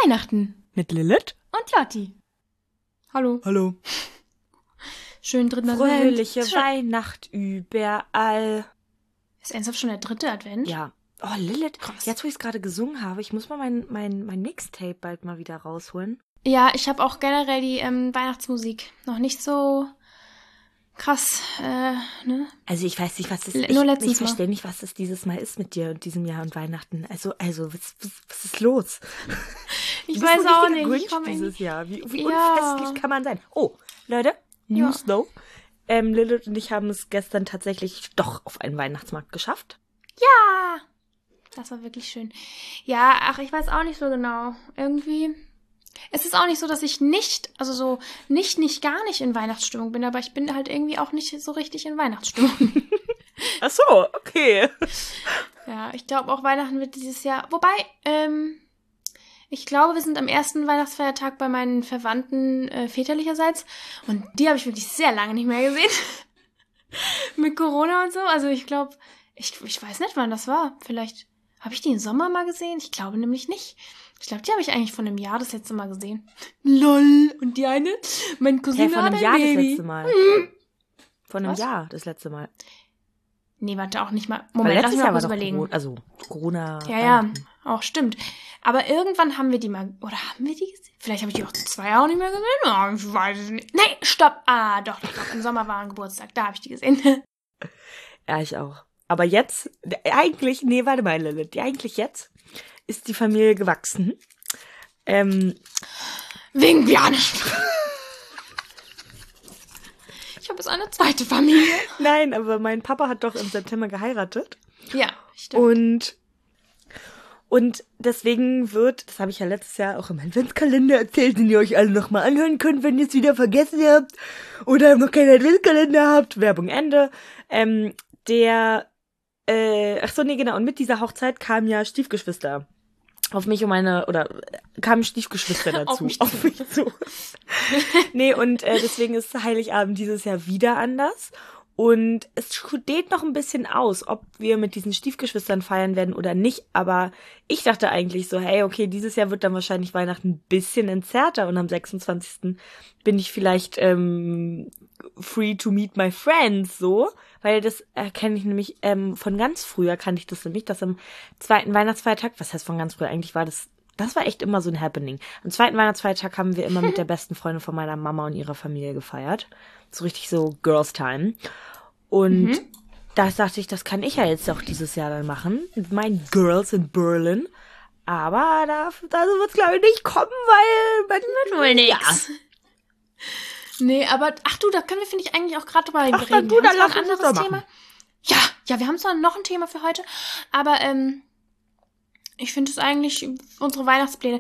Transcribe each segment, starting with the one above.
Weihnachten. Mit Lilith Und Lotti. Hallo. Hallo. Schönen dritten Advent. Fröhliche Weihnacht überall. Ist ernsthaft schon der 3. Advent? Ja. Oh, Lilith, Krass. jetzt wo ich es gerade gesungen habe, ich muss mal mein Mixtape bald mal wieder rausholen. Ja, ich habe auch generell die Weihnachtsmusik noch nicht so krass, ne? Also ich weiß nicht, was das Nur letztens ich verstehe nicht, was das dieses Mal ist mit dir und diesem Jahr und Weihnachten. Also was ist los? Ich Du bist weiß ein auch richtiger nicht. Grinch dieses Jahr. Wie Ja. unfestlich kann man sein? Oh, Leute, Ja. News though. Lilith und ich haben es gestern tatsächlich doch auf einen Weihnachtsmarkt geschafft. Ja! Das war wirklich schön. Ja, ach, ich weiß auch nicht so genau. Irgendwie. Es ist auch nicht so, dass ich nicht gar nicht in Weihnachtsstimmung bin, aber ich bin halt irgendwie auch nicht so richtig in Weihnachtsstimmung. Ach so, okay. Ja, ich glaube auch Weihnachten wird dieses Jahr. Wobei, ich glaube, wir sind am ersten Weihnachtsfeiertag bei meinen Verwandten väterlicherseits und die habe ich wirklich sehr lange nicht mehr gesehen. Mit Corona und so. Also ich glaube, ich weiß nicht, wann das war. Vielleicht habe ich die im Sommer mal gesehen? Ich glaube nämlich nicht. Ich glaube, die habe ich eigentlich vor einem Jahr das letzte Mal gesehen. Lol. Und die eine? Mein Cousin Von einem hat Jahr ein das Baby. letzte Mal. Von einem Was? Jahr das letzte Mal. Nee, warte, auch nicht mal. Weil Moment, lass letztes mich mal Jahr war kurz doch überlegen. Corona. Ja, Weihnachten. auch stimmt. Aber irgendwann haben wir die mal, oder haben wir die gesehen? Vielleicht habe ich die auch 2 Jahre nicht mehr gesehen. Oh, ich weiß es nicht. Nee, stopp. Ah, doch. Im Sommer war ein Geburtstag. Da habe ich die gesehen. Ja, ich auch. Aber jetzt, eigentlich, nee, warte mal, Lilith. Eigentlich jetzt ist die Familie gewachsen. Wegen Bjarne. Ich habe jetzt eine zweite Familie. Nein, aber mein Papa hat doch im September geheiratet. Ja, stimmt. Und deswegen das habe ich ja letztes Jahr auch im Adventskalender erzählt, den ihr euch alle nochmal anhören könnt, wenn ihr es wieder vergessen habt oder noch keinen Adventskalender habt. Werbung Ende. Und mit dieser Hochzeit kamen ja Stiefgeschwister auf mich kamen Stiefgeschwister dazu. Auf mich zu. Nee, und deswegen ist Heiligabend dieses Jahr wieder anders. Und es steht noch ein bisschen aus, ob wir mit diesen Stiefgeschwistern feiern werden oder nicht. Aber ich dachte eigentlich so, hey, okay, dieses Jahr wird dann wahrscheinlich Weihnachten ein bisschen entzerrter. Und am 26. bin ich vielleicht free to meet my friends, so. Weil das kenne ich nämlich, von ganz früher kannte ich das nämlich, dass am 2. Weihnachtsfeiertag, was heißt von ganz früher, eigentlich war das war echt immer so ein Happening. Am 2. Weihnachtsfeiertag haben wir immer mit der besten Freundin von meiner Mama und ihrer Familie gefeiert. So richtig so Girls Time. Und da dachte ich, das kann ich ja jetzt auch dieses Jahr dann machen. Mit meinen Girls in Berlin. Aber da wird es, glaube ich, nicht kommen, weil man Wird wohl nix. Nee, aber, ach du, da können wir, finde ich, eigentlich auch gerade drüber reden. Dann du, dann Wir haben lass zwar uns das doch machen. Ja, wir haben zwar noch ein Thema für heute, aber, ich finde es eigentlich unsere Weihnachtspläne.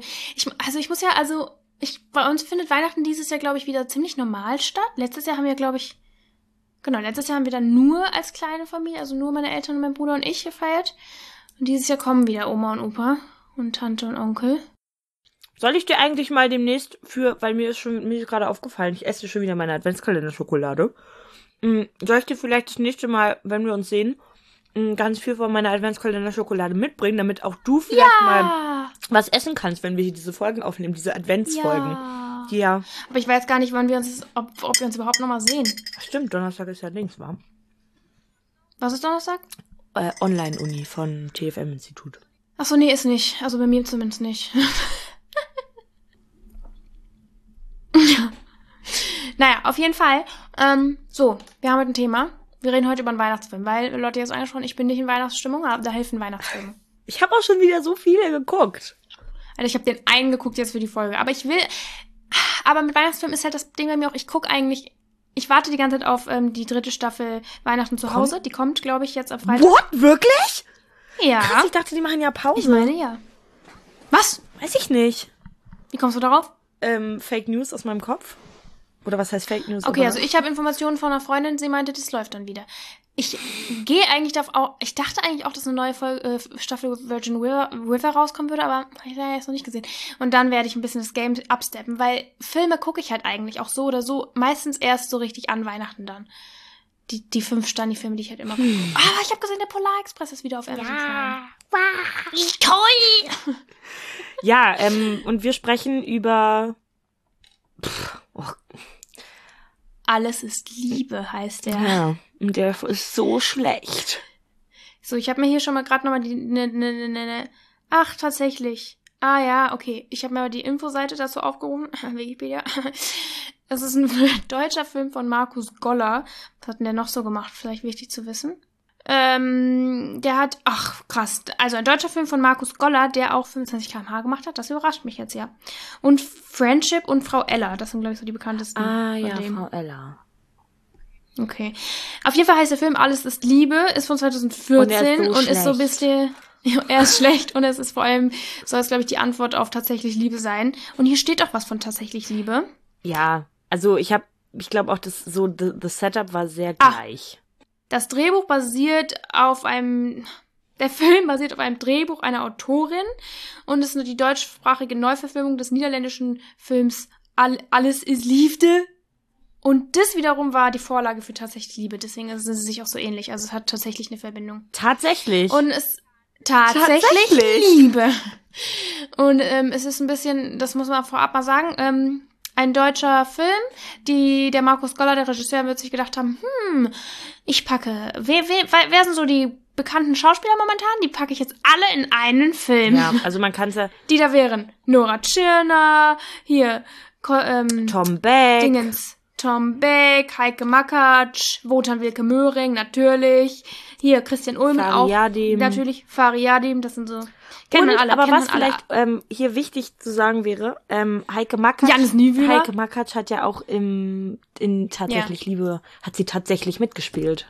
Bei uns findet Weihnachten dieses Jahr, glaube ich, wieder ziemlich normal statt. Letztes Jahr haben wir dann nur als kleine Familie, also nur meine Eltern und mein Bruder und ich gefeiert. Und dieses Jahr kommen wieder Oma und Opa und Tante und Onkel. Soll ich dir eigentlich mal demnächst weil mir ist gerade aufgefallen, ich esse schon wieder meine Adventskalender-Schokolade. Soll ich dir vielleicht das nächste Mal, wenn wir uns sehen, ganz viel von meiner Adventskalender-Schokolade mitbringen, damit auch du vielleicht mal was essen kannst, wenn wir hier diese Folgen aufnehmen, diese Adventsfolgen. Ja. Aber ich weiß gar nicht, ob wir uns überhaupt nochmal sehen. Stimmt, Donnerstag ist ja links, wa? Was ist Donnerstag? Online-Uni von TFM-Institut. Achso, nee, ist nicht. Also bei mir zumindest nicht. Naja, auf jeden Fall. Wir haben heute ein Thema. Wir reden heute über einen Weihnachtsfilm, weil Leute jetzt angesprochen, ich bin nicht in Weihnachtsstimmung, aber da helfen Weihnachtsfilme. Ich habe auch schon wieder so viele geguckt. Also ich habe den einen geguckt jetzt für die Folge. Aber mit Weihnachtsfilmen ist halt das Ding bei mir auch, ich warte die ganze Zeit auf die 3. Staffel Weihnachten zu Hause. Die kommt, glaube ich, jetzt am Freitag. What? Wirklich? Ja. Krass, ich dachte, die machen ja Pause. Ich meine, ja. Was? Weiß ich nicht. Wie kommst du darauf? Fake News aus meinem Kopf. Oder was heißt Fake News? Okay, also ich habe Informationen von einer Freundin, sie meinte, das läuft dann wieder. Ich gehe eigentlich ich dachte eigentlich auch, dass eine neue Staffel Virgin River rauskommen würde, aber ich habe ja jetzt noch nicht gesehen. Und dann werde ich ein bisschen das Game absteppen, weil Filme gucke ich halt eigentlich auch so oder so, meistens erst so richtig an Weihnachten dann. Die 5 Stani-Filme, die ich halt immer gucke. Ich habe gesehen, der Polar Express ist wieder auf Amazon Prime. Wow, wie toll! Ja, und wir sprechen über Alles ist Liebe, heißt der. Ja, und der ist so schlecht. So, ich habe mir hier schon mal gerade nochmal Ach, tatsächlich. Ah ja, okay. Ich habe mir die Infoseite dazu aufgerufen. Wikipedia. Das ist ein deutscher Film von Markus Goller. Was hat denn der noch so gemacht? Vielleicht wichtig zu wissen. Der hat, ach krass, also ein deutscher Film von Markus Goller, der auch 25 km/h gemacht hat. Das überrascht mich jetzt ja. Und Friendship und Frau Ella, das sind glaube ich so die bekanntesten. Ah ja, Frau Ella. Okay. Auf jeden Fall heißt der Film Alles ist Liebe, ist von 2014 und ist so ein bisschen... Er ist schlecht und es ist vor allem, soll es glaube ich die Antwort auf tatsächlich Liebe sein. Und hier steht auch was von tatsächlich Liebe. Ja, also ich glaube auch, dass so the Setup war sehr gleich. Das Drehbuch basiert auf der Film basiert auf einem Drehbuch einer Autorin und ist nur die deutschsprachige Neuverfilmung des niederländischen Films Alles ist Liefde. Und das wiederum war die Vorlage für tatsächlich Liebe. Deswegen sind sie sich auch so ähnlich. Also es hat tatsächlich eine Verbindung. Tatsächlich? Und es tatsächlich Liebe. Und es ist ein bisschen, das muss man vorab mal sagen, ein deutscher Film, der Markus Goller, der Regisseur, wird sich gedacht haben, ich packe, wer sind so die bekannten Schauspieler momentan? Die packe ich jetzt alle in einen Film. Ja, also man kann es ja... Die da wären Nora Tschirner, hier, Tom Beck. Tom Beck, Heike Makatsch, Wotan Wilke Möhring, natürlich. Hier, Christian Ulmen auch. Natürlich, Fariadim, das sind so... Kennen man alle. Aber was vielleicht hier wichtig zu sagen wäre, Heike Makatsch. Janis Niewöhner. Heike Makatsch hat ja auch in Tatsächlich Liebe, hat sie tatsächlich mitgespielt.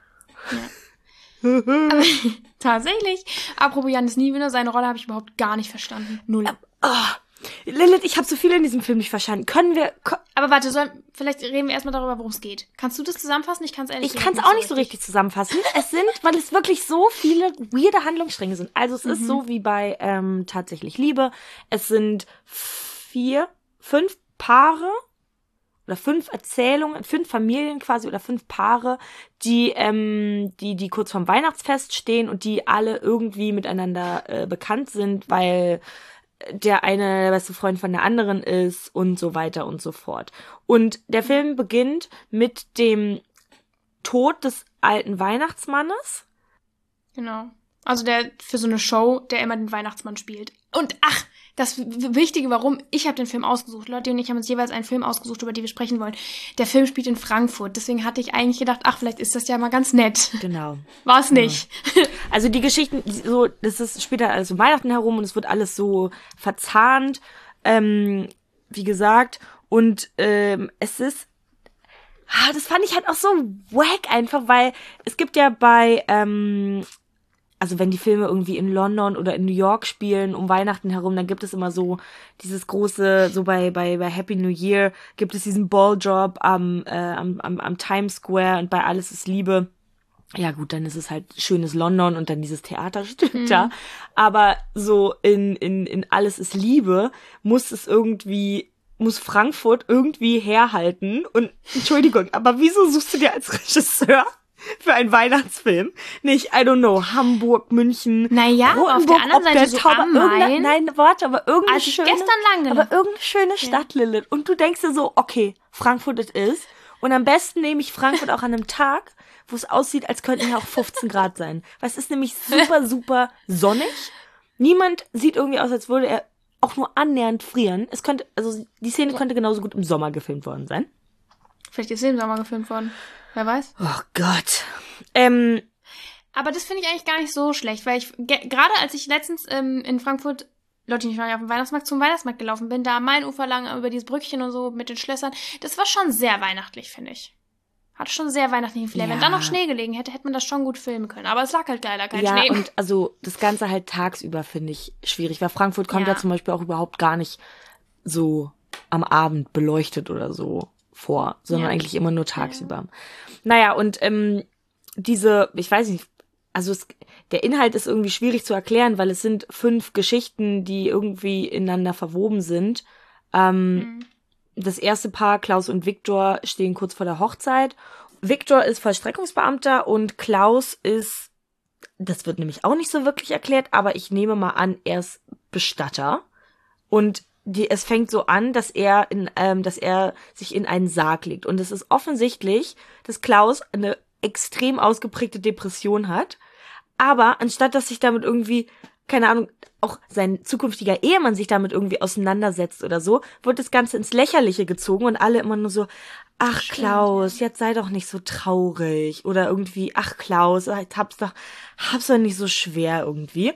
Ja. Aber, tatsächlich. Apropos Janis Niewöhner, seine Rolle habe ich überhaupt gar nicht verstanden. Null. Lilith, ich habe so viel in diesem Film nicht verstanden. Aber warte, vielleicht reden wir erstmal darüber, worum es geht. Kannst du das zusammenfassen? Ich kann es ehrlich Ich kann es auch nicht so richtig zusammenfassen. Weil es wirklich so viele weirde Handlungsstränge sind. Also es ist so wie bei Tatsächlich Liebe. Es sind 5 Paare oder 5 Erzählungen, 5 Familien quasi oder 5 Paare, die kurz vorm Weihnachtsfest stehen und die alle irgendwie miteinander bekannt sind, weil der eine der beste Freund von der anderen ist und so weiter und so fort. Und der Film beginnt mit dem Tod des alten Weihnachtsmannes. Genau. Also der für so eine Show, der immer den Weihnachtsmann spielt. Und das Wichtige, warum ich habe den Film ausgesucht. Leute und ich haben uns jeweils einen Film ausgesucht, über den wir sprechen wollen. Der Film spielt in Frankfurt. Deswegen hatte ich eigentlich gedacht, vielleicht ist das ja mal ganz nett. Genau. War es nicht. Also die Geschichten, spielt da alles um Weihnachten herum und es wird alles so verzahnt, wie gesagt. Und es ist, das fand ich halt auch so wack einfach, weil es gibt ja bei, also wenn die Filme irgendwie in London oder in New York spielen, um Weihnachten herum, dann gibt es immer so dieses große, so bei Happy New Year gibt es diesen Balldrop am Times Square und bei Alles ist Liebe. Ja gut, dann ist es halt schönes London und dann dieses Theaterstück da. Aber so in Alles ist Liebe muss Frankfurt irgendwie herhalten. Und Entschuldigung, aber wieso suchst du dir als Regisseur für einen Weihnachtsfilm nicht, I don't know, Hamburg, München, naja, auf der anderen Seite so am Main. Nein, warte, aber irgendeine schöne Stadt, Lilith. Und du denkst dir so, okay, Frankfurt it is. Und am besten nehme ich Frankfurt auch an einem Tag, wo es aussieht, als könnten ja auch 15 Grad sein. Weil es ist nämlich super, super sonnig. Niemand sieht irgendwie aus, als würde er auch nur annähernd frieren. Die Szene könnte genauso gut im Sommer gefilmt worden sein. Vielleicht ist sie im Sommer gefilmt worden. Wer weiß? Oh Gott. Aber das finde ich eigentlich gar nicht so schlecht, weil gerade als ich letztens in Frankfurt, Leute, ich war ja auf dem Weihnachtsmarkt, zum Weihnachtsmarkt gelaufen bin, da am Mainufer lang über dieses Brückchen und so mit den Schlössern, das war schon sehr weihnachtlich, finde ich. Hat schon sehr weihnachtlichen Flair. Ja. Wenn da noch Schnee gelegen hätte man das schon gut filmen können. Aber es lag halt leider kein Schnee. Ja, und also das Ganze halt tagsüber finde ich schwierig, weil Frankfurt kommt ja zum Beispiel auch überhaupt gar nicht so am Abend beleuchtet oder so vor, sondern eigentlich immer nur tagsüber. Ja. Naja, und ich weiß nicht, also der Inhalt ist irgendwie schwierig zu erklären, weil es sind 5 Geschichten, die irgendwie ineinander verwoben sind. Das erste Paar, Klaus und Viktor, stehen kurz vor der Hochzeit. Viktor ist Vollstreckungsbeamter und Klaus das wird nämlich auch nicht so wirklich erklärt, aber ich nehme mal an, er ist Bestatter. Und es fängt so an, dass er sich in einen Sarg legt. Und es ist offensichtlich, dass Klaus eine extrem ausgeprägte Depression hat. Aber anstatt, dass sich damit irgendwie, keine Ahnung, auch sein zukünftiger Ehemann sich damit irgendwie auseinandersetzt oder so, wird das Ganze ins Lächerliche gezogen und alle immer nur so, ach Klaus, jetzt sei doch nicht so traurig. Oder irgendwie, ach Klaus, hab's doch nicht so schwer irgendwie.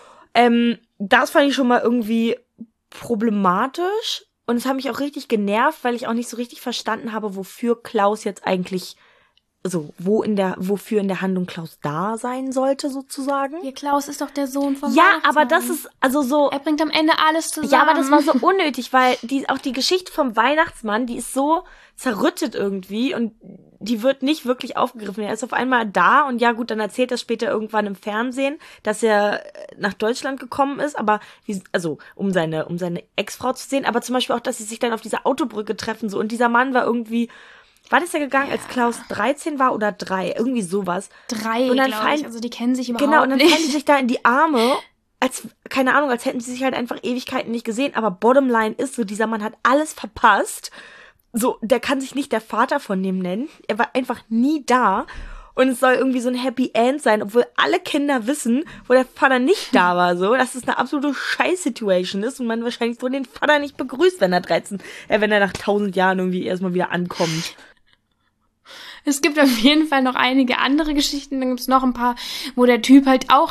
Das fand ich schon mal irgendwie problematisch und es hat mich auch richtig genervt, weil ich auch nicht so richtig verstanden habe, wofür Klaus jetzt eigentlich, also wofür in der Handlung Klaus da sein sollte sozusagen. Ja, Klaus ist doch der Sohn von Ja, aber das ist also so. Er bringt am Ende alles zusammen. Ja, aber das war so unnötig, weil auch die Geschichte vom Weihnachtsmann, die ist so zerrüttet irgendwie und die wird nicht wirklich aufgegriffen. Er ist auf einmal da und ja gut, dann erzählt er später irgendwann im Fernsehen, dass er nach Deutschland gekommen ist, aber um seine Ex-Frau zu sehen, aber zum Beispiel auch, dass sie sich dann auf dieser Autobrücke treffen so und dieser Mann war irgendwie, war das ja gegangen, als Klaus 13 war oder 3, irgendwie sowas. 3, glaube ich, also die kennen sich überhaupt nicht. Genau, und dann fallen die sich da in die Arme, keine Ahnung, als hätten sie sich halt einfach Ewigkeiten nicht gesehen, aber Bottomline ist so, dieser Mann hat alles verpasst. So, der kann sich nicht der Vater von dem nennen. Er war einfach nie da. Und es soll irgendwie so ein Happy End sein, obwohl alle Kinder wissen, wo der Vater nicht da war, so, dass es eine absolute Scheiß-Situation ist und man wahrscheinlich so den Vater nicht begrüßt, wenn er nach 1000 Jahren irgendwie erstmal wieder ankommt. Es gibt auf jeden Fall noch einige andere Geschichten. Dann gibt es noch ein paar, wo der Typ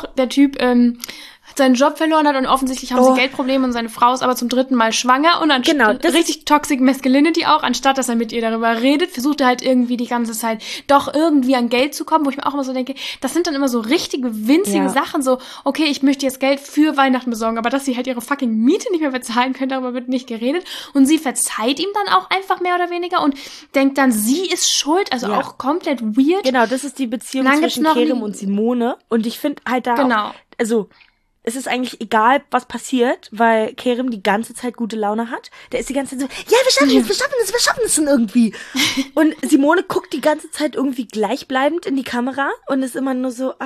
seinen Job verloren hat und offensichtlich haben sie Geldprobleme und seine Frau ist aber zum 3. Mal schwanger und das richtig Toxic Masculinity auch, anstatt dass er mit ihr darüber redet, versucht er halt irgendwie die ganze Zeit doch irgendwie an Geld zu kommen, wo ich mir auch immer so denke, das sind dann immer so richtige winzige Sachen, so, okay, ich möchte jetzt Geld für Weihnachten besorgen, aber dass sie halt ihre fucking Miete nicht mehr bezahlen können, darüber wird nicht geredet und sie verzeiht ihm dann auch einfach mehr oder weniger und denkt dann, sie ist schuld, also auch komplett weird. Genau, das ist die Beziehung zwischen Kerem und Simone und ich finde halt da auch, also es ist eigentlich egal, was passiert, weil Kerem die ganze Zeit gute Laune hat. Der ist die ganze Zeit so, ja, wir schaffen es schon irgendwie. Und Simone guckt die ganze Zeit irgendwie gleichbleibend in die Kamera und ist immer nur so,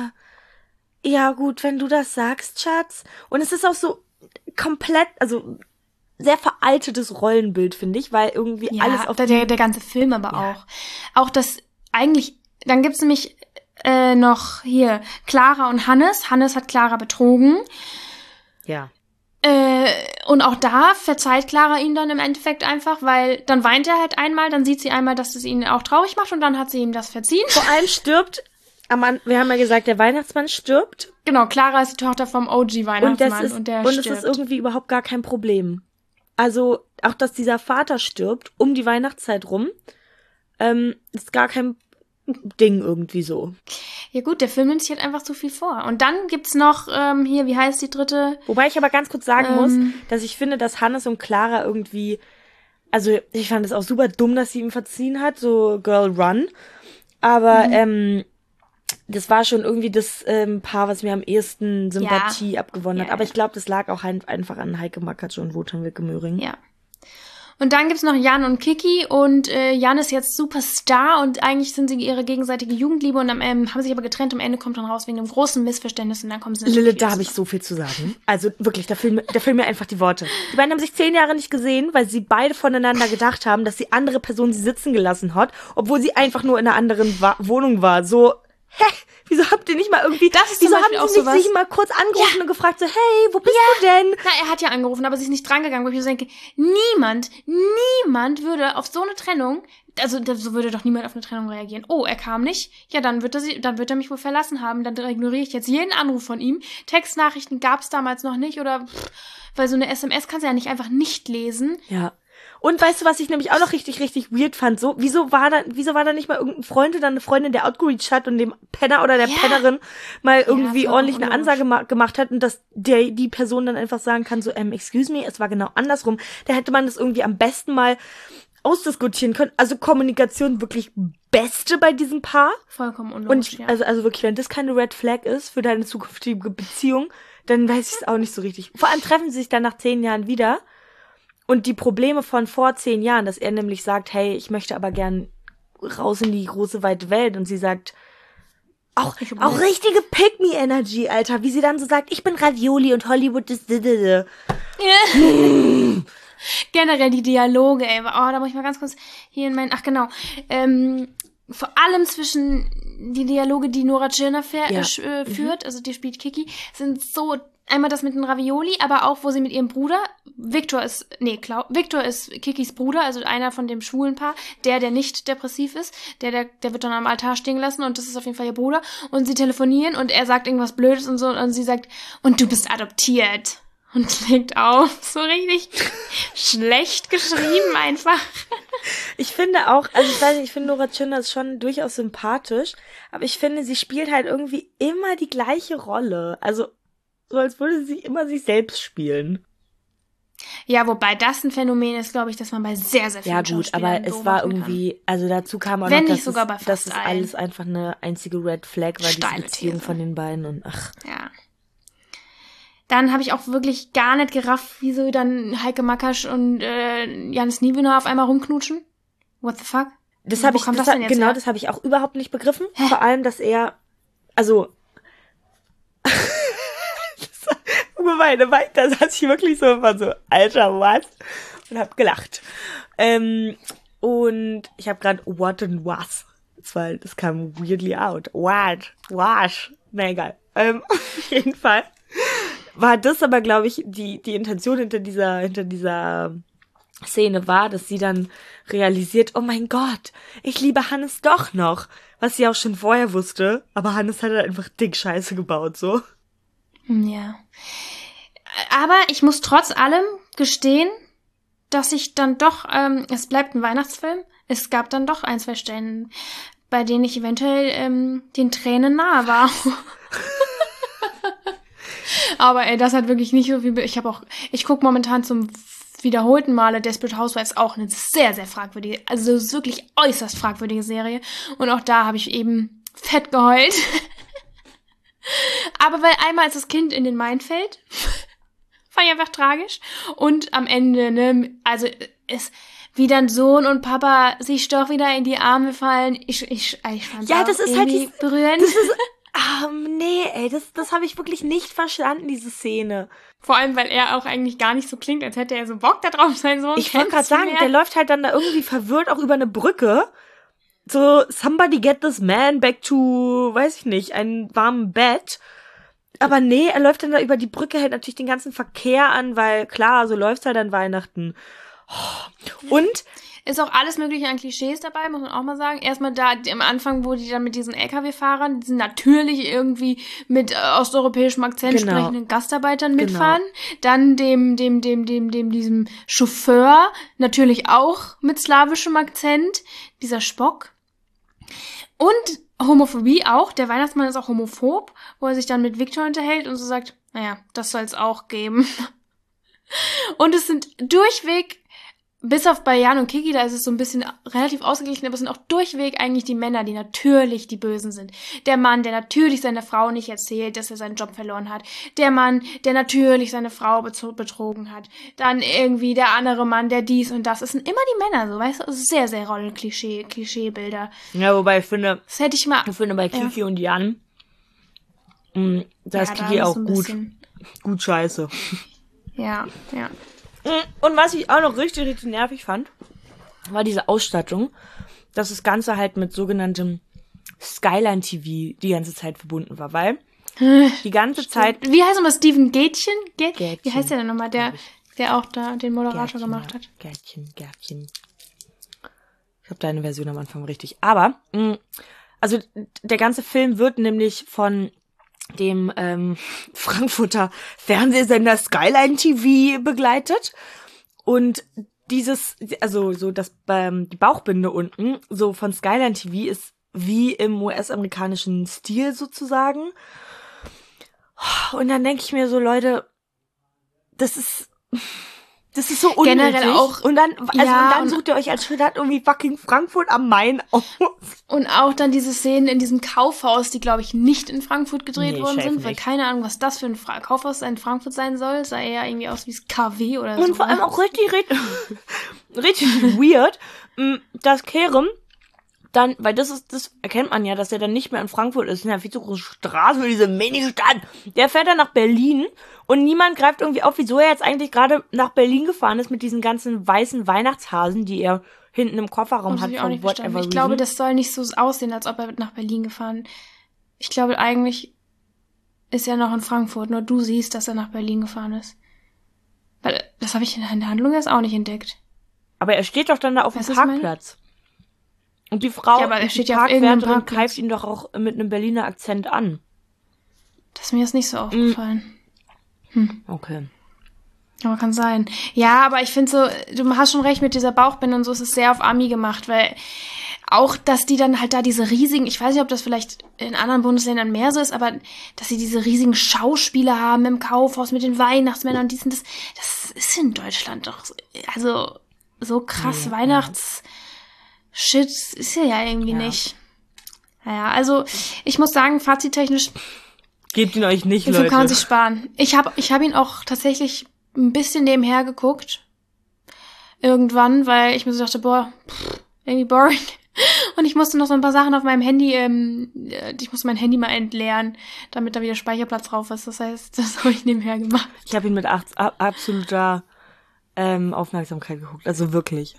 ja gut, wenn du das sagst, Schatz. Und es ist auch so komplett, also sehr veraltetes Rollenbild, finde ich, weil irgendwie alles auf der ganze Film aber auch. Auch das eigentlich, dann gibt's nämlich noch hier Clara und Hannes. Hannes hat Clara betrogen. Ja. Und auch da verzeiht Clara ihn dann im Endeffekt einfach, weil dann weint er halt einmal, dann sieht sie einmal, dass es ihn auch traurig macht und dann hat sie ihm das verziehen. Vor allem wir haben ja gesagt, der Weihnachtsmann stirbt. Genau, Clara ist die Tochter vom OG-Weihnachtsmann und der stirbt. Und es ist irgendwie überhaupt gar kein Problem. Also auch, dass dieser Vater stirbt um die Weihnachtszeit rum, ist gar kein Ding irgendwie so. Ja gut, der Film nimmt sich halt einfach zu viel vor. Und dann gibt's noch hier, wie heißt die dritte? Wobei ich aber ganz kurz sagen muss, dass ich finde, dass Hannes und Clara irgendwie, also ich fand es auch super dumm, dass sie ihm verziehen hat, so Girl Run. Aber das war schon irgendwie das Paar, was mir am ehesten Sympathie abgewonnen hat. Aber ich glaube, das lag auch einfach an Heike Makatsch und Wotan Wilke Möhring. Ja. Und dann gibt's noch Jan und Kiki und Jan ist jetzt Superstar und eigentlich sind sie ihre gegenseitige Jugendliebe und haben sich aber getrennt. Am Ende kommt dann raus wegen einem großen Missverständnis und dann kommen sie Lille, da habe ich so viel zu sagen. Also wirklich, da fehlen mir einfach die Worte. Die beiden haben sich 10 Jahre nicht gesehen, weil sie beide voneinander gedacht haben, dass die andere Person sie sitzen gelassen hat, obwohl sie einfach nur in einer anderen Wohnung war. So, wieso habt ihr nicht mal irgendwie, wieso haben sie nicht sich mal kurz angerufen und gefragt so, hey, wo bist du denn? Na, er hat ja angerufen, aber sie ist nicht drangegangen, wo ich so denke, niemand würde auf so eine Trennung, also so würde doch niemand auf eine Trennung reagieren. Oh, er kam nicht, ja, dann wird er mich wohl verlassen haben, dann ignoriere ich jetzt jeden Anruf von ihm. Textnachrichten gab's damals noch nicht oder, weil so eine SMS kannst du ja nicht einfach nicht lesen. Ja. Und weißt du, was ich nämlich auch noch richtig, richtig weird fand? So, wieso war da nicht mal irgendein Freund oder eine Freundin, der outreach hat und dem Penner oder der Pennerin mal irgendwie ordentlich eine Ansage gemacht hat und dass die Person dann einfach sagen kann, so, excuse me, es war genau andersrum. Da hätte man das irgendwie am besten mal ausdiskutieren können. Also Kommunikation wirklich Beste bei diesem Paar. Vollkommen unlogisch, und also wirklich, wenn das keine Red Flag ist für deine zukünftige Beziehung, dann weiß ich es auch nicht so richtig. Vor allem treffen sie sich dann nach 10 Jahren wieder. Und die Probleme von vor 10 Jahren, dass er nämlich sagt, hey, ich möchte aber gern raus in die große, weite Welt. Und sie sagt, auch richtige Pick-Me-Energy, Alter. Wie sie dann so sagt, ich bin Ravioli und Hollywood ist Generell die Dialoge, ey. Oh, da muss ich mal ganz kurz hier in meinen... Ach, genau. Vor allem zwischen die Dialoge, die Nora Tschirner führt, also die spielt Kiki, sind so... Einmal das mit den Ravioli, aber auch, wo sie mit ihrem Bruder, Victor ist Kikis Bruder, also einer von dem schwulen Paar, der nicht depressiv ist, der wird dann am Altar stehen gelassen und das ist auf jeden Fall ihr Bruder. Und sie telefonieren und er sagt irgendwas Blödes und so und sie sagt, und du bist adoptiert. Und legt auf. So richtig schlecht geschrieben einfach. Ich finde auch, also ich weiß nicht, ich finde Nora Tschirner ist schon durchaus sympathisch, aber ich finde, sie spielt halt irgendwie immer die gleiche Rolle. Also so als würde sie immer sich selbst spielen. Ja, wobei das ein Phänomen ist, glaube ich, dass man bei sehr, sehr vielen Schauspielern aber es war irgendwie, also dazu kam auch noch, dass es alles einfach eine einzige Red Flag war, diese Beziehung von den beiden und ach. Ja. Dann habe ich auch wirklich gar nicht gerafft, wieso dann Heike Makatsch und Janis Niewöhner auf einmal rumknutschen. What the fuck? Das habe ich auch überhaupt nicht begriffen. Hä? Vor allem, dass er, also da saß ich wirklich so immer so, Alter, was? Und hab gelacht. Und ich habe gerade what and was. Das kam weirdly out. What? Wash. Na egal. Auf jeden Fall war das aber, glaube ich, die Intention hinter dieser Szene war, dass sie dann realisiert, oh mein Gott, ich liebe Hannes doch noch. Was sie auch schon vorher wusste. Aber Hannes hat halt einfach dick Scheiße gebaut, so. Ja. Aber ich muss trotz allem gestehen, dass ich dann doch, es bleibt ein Weihnachtsfilm, es gab dann doch 1, 2 Stellen, bei denen ich eventuell den Tränen nahe war. Aber das hat wirklich nicht so viel... Ich gucke momentan zum wiederholten Male Desperate Housewives, auch eine sehr, sehr fragwürdige, also wirklich äußerst fragwürdige Serie. Und auch da habe ich eben fett geheult. Aber weil einmal als das Kind in den Main fällt, fand ich einfach tragisch. Und am Ende, ne, also wie dann Sohn und Papa sich doch wieder in die Arme fallen. Ich fand's ja, das ist halt berührend. Das ist, nee, ey, das habe ich wirklich nicht verstanden, diese Szene. Vor allem, weil er auch eigentlich gar nicht so klingt, als hätte er so Bock da drauf, sein Sohn. Ich wollte gerade sagen, der läuft halt dann da irgendwie verwirrt auch über eine Brücke. So, somebody get this man back to, weiß ich nicht, ein warmes Bett. Aber nee, er läuft dann da über die Brücke, hält natürlich den ganzen Verkehr an, weil klar, so läuft's halt an Weihnachten. Und ist auch alles mögliche an Klischees dabei, muss man auch mal sagen. Erstmal da am Anfang, wo die dann mit diesen LKW-Fahrern, die sind natürlich irgendwie mit osteuropäischem Akzent sprechenden Gastarbeitern mitfahren. Dann diesem Chauffeur, natürlich auch mit slawischem Akzent, dieser Spock. Und Homophobie auch. Der Weihnachtsmann ist auch homophob, wo er sich dann mit Victor unterhält und so sagt, naja, das soll es auch geben. Und es sind durchweg, bis auf bei Jan und Kiki, da ist es so ein bisschen relativ ausgeglichen, aber es sind auch durchweg eigentlich die Männer, die natürlich die Bösen sind. Der Mann, der natürlich seiner Frau nicht erzählt, dass er seinen Job verloren hat. Der Mann, der natürlich seine Frau betrogen hat. Dann irgendwie der andere Mann, der dies und das. Es sind immer die Männer, so, weißt du? Sehr, sehr Klischeebilder. Ja, wobei ich finde, ich finde bei Kiki und Jan, da ist Kiki auch gut scheiße. Ja. Und was ich auch noch richtig, richtig nervig fand, war diese Ausstattung, dass das Ganze halt mit sogenanntem Skyline TV die ganze Zeit verbunden war, weil die ganze Zeit... Wie heißt nochmal Steven Gätchen? Wie heißt der denn nochmal, der auch da den Moderator gemacht hat? Gärtchen. Ich habe deine Version am Anfang richtig. Aber, also der ganze Film wird nämlich von dem Frankfurter Fernsehsender Skyline TV begleitet und die Bauchbinde unten so von Skyline TV ist wie im US-amerikanischen Stil sozusagen. Und dann denke ich mir so, Leute, das ist so unnötig. Generell auch. Und dann sucht ihr euch als Stadt irgendwie fucking Frankfurt am Main aus. Und auch dann diese Szenen in diesem Kaufhaus, die, glaube ich, nicht in Frankfurt gedreht worden sind, weil keine Ahnung, was das für ein Kaufhaus in Frankfurt sein soll. Sah eher irgendwie aus wie das KW oder so. Und vor allem auch richtig weird, dass Kerem dann, weil das erkennt man ja, dass er dann nicht mehr in Frankfurt ist, in der viel zu großen Straße für diese Mini-Stadt. Der fährt dann nach Berlin und niemand greift irgendwie auf, wieso er jetzt eigentlich gerade nach Berlin gefahren ist mit diesen ganzen weißen Weihnachtshasen, die er hinten im Kofferraum hat von whatever. Ich glaube, das soll nicht so aussehen, als ob er nach Berlin gefahren. Ich glaube, eigentlich ist er noch in Frankfurt, nur du siehst, dass er nach Berlin gefahren ist. Weil das habe ich in der Handlung erst auch nicht entdeckt. Aber er steht doch dann da auf dem Parkplatz. Und die Frau, ja, aber er steht die ja auf irgendeinem Parkwärterin Parkplatz, greift ihn doch auch mit einem Berliner Akzent an. Das ist mir jetzt nicht so aufgefallen. Okay. Aber kann sein. Ja, aber ich finde so, du hast schon recht mit dieser Bauchbinde und so, ist es sehr auf Ami gemacht, weil auch, dass die dann halt da diese riesigen, ich weiß nicht, ob das vielleicht in anderen Bundesländern mehr so ist, aber dass sie diese riesigen Schauspieler haben im Kaufhaus mit den Weihnachtsmännern und dies und das ist in Deutschland doch, also so krass Weihnachts-Shit ist ja irgendwie nicht. Naja, also ich muss sagen, fazittechnisch gebt ihn euch nicht, den Leute. Film kann man sich sparen. Ich hab ihn auch tatsächlich ein bisschen nebenher geguckt. Irgendwann, weil ich mir so dachte, irgendwie boring. Und ich musste noch so ein paar Sachen auf meinem Handy, ich musste mein Handy mal entleeren, damit da wieder Speicherplatz drauf ist. Das heißt, das habe ich nebenher gemacht. Ich habe ihn mit absoluter Aufmerksamkeit geguckt. Also wirklich.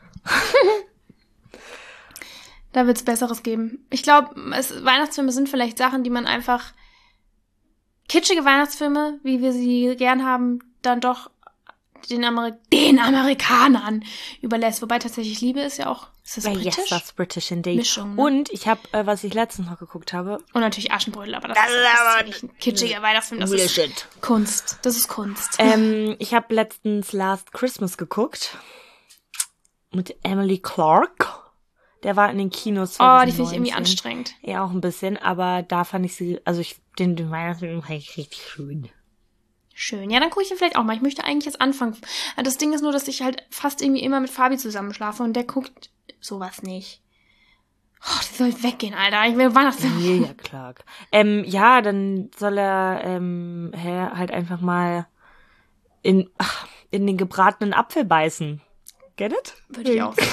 Da wird's Besseres geben. Ich glaube, Weihnachtsfilme sind vielleicht Sachen, die man einfach kitschige Weihnachtsfilme, wie wir sie gern haben, dann doch den Amerikanern überlässt. Wobei tatsächlich Liebe ist ja auch, ist das britisch? Yes, that's British indeed. Mischung, ne? Und ich habe, was ich letztens noch geguckt habe. Und natürlich Aschenbrödel, aber das ist nicht ein kitschiger Weihnachtsfilm. Das ist Kunst. Das ist Kunst. Ich habe letztens Last Christmas geguckt. Mit Emily Clarke. Der war in den Kinos 2019. Oh, die finde ich irgendwie anstrengend. Ja, auch ein bisschen, aber da fand ich sie, also den Weihnachtsfilm fand ich richtig schön. Schön. Ja, dann gucke ich den vielleicht auch mal. Ich möchte eigentlich jetzt anfangen. Das Ding ist nur, dass ich halt fast irgendwie immer mit Fabi zusammenschlafe und der guckt sowas nicht. Oh, der soll weggehen, Alter. Ich will Weihnachtsfilm. Ja, klar. Ja, dann soll er halt einfach mal in den gebratenen Apfel beißen. Get it? Würde ich auch sagen,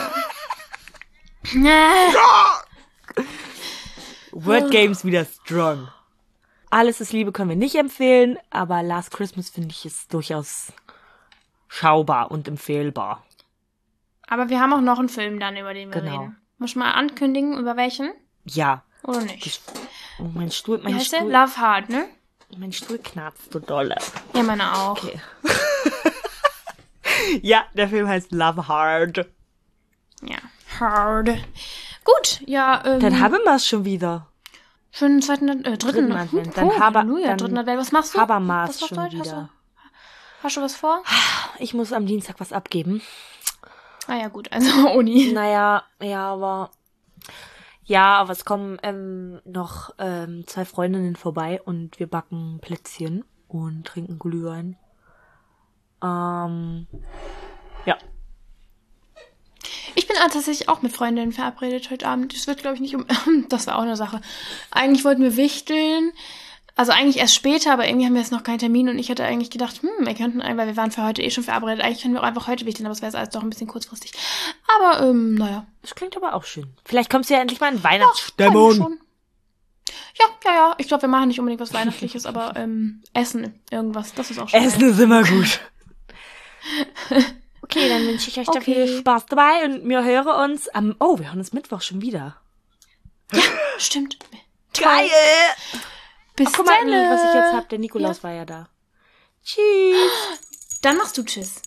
ja. Word Games wieder strong. Alles ist Liebe können wir nicht empfehlen, aber Last Christmas finde ich ist durchaus schaubar und empfehlbar. Aber wir haben auch noch einen Film dann, über den wir reden. Muss ich mal ankündigen, über welchen? Ja. Oder nicht? Mein Stuhl, Wie heißt der? Love Hard, ne? Mein Stuhl knarzt so dolle. Ja, meine auch. Okay. Ja, der Film heißt Love Hard. Ja, hard. Gut, ja. Dann haben wir es schon wieder. Schönen dritten Advent. Dann dritten Advent. Was machst du? Habermas schon wieder. Hast du was vor? Ich muss am Dienstag was abgeben. Ah ja, gut, also Uni. Naja, aber es kommen noch 2 Freundinnen vorbei und wir backen Plätzchen und trinken Glühwein. Ja. Ich bin tatsächlich auch mit Freundinnen verabredet heute Abend. Das wird, glaube ich, nicht das war auch eine Sache. Eigentlich wollten wir wichteln. Also eigentlich erst später, aber irgendwie haben wir jetzt noch keinen Termin und ich hatte eigentlich gedacht, wir könnten, weil wir waren für heute schon verabredet, eigentlich können wir auch einfach heute wichteln, aber es wäre jetzt alles doch ein bisschen kurzfristig. Aber, naja. Das klingt aber auch schön. Vielleicht kommst du ja endlich mal in Weihnachtsstimmung. Ja, schon. Ja. Ich glaube, wir machen nicht unbedingt was Weihnachtliches, aber Essen, irgendwas, das ist auch schön. Essen ist immer gut. Okay, dann wünsche ich euch da viel Spaß dabei und wir hören uns wir hören uns Mittwoch schon wieder. Ja, stimmt. Geil! Bis guck mal, dann. was ich jetzt hab. Der Nikolaus war ja da. Tschüss. Dann machst du Tschüss.